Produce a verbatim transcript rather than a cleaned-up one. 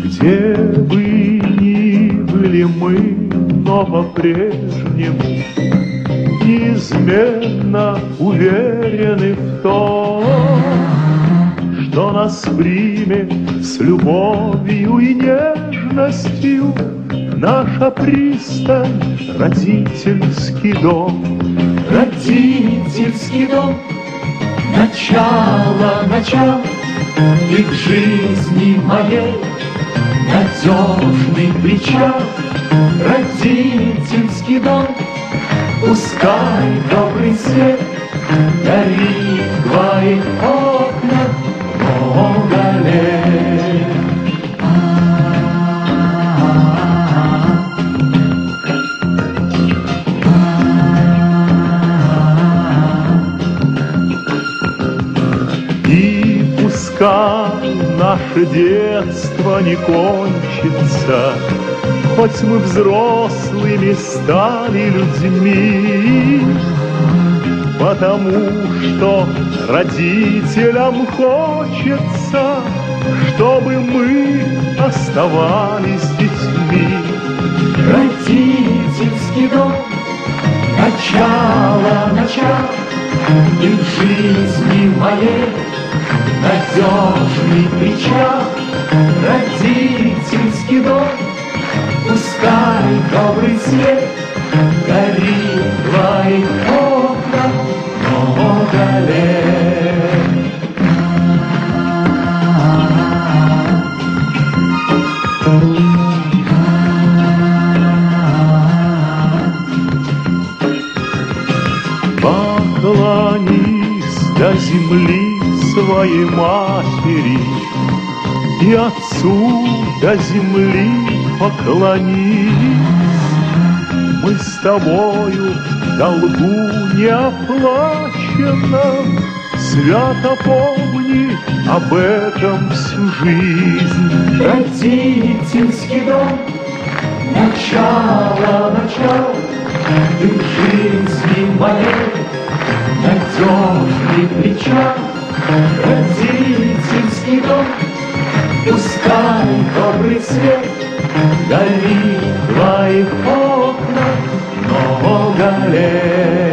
Где бы ни были мы, но по-прежнему неизменно уверены в том, что нас примет с любовью и нежностью наша пристань, родительский дом. Родительский дом, начало, начало, и к жизни моей надежный причал. Родительский дом, пускай добрый свет горит в твоих окнах много лет. И пускай наше детство не кончится, хоть мы взрослыми стали людьми, потому что родителям хочется, чтобы мы оставались детьми. Родительский дом, начало, начало, и в жизни моей надежный причал. Родительский дом, пускай добрый свет горит в твоих окнах много лет. Поклонись до земли своей матери, и отцу до земли поклонись. Мы с тобою в долгу неоплаченном, свято помни об этом всю жизнь. Родительский дом, начало, начало, и в жизни моей надежный причал. Родительский дом, пускай добрый свет горит в твоих окнах много лет.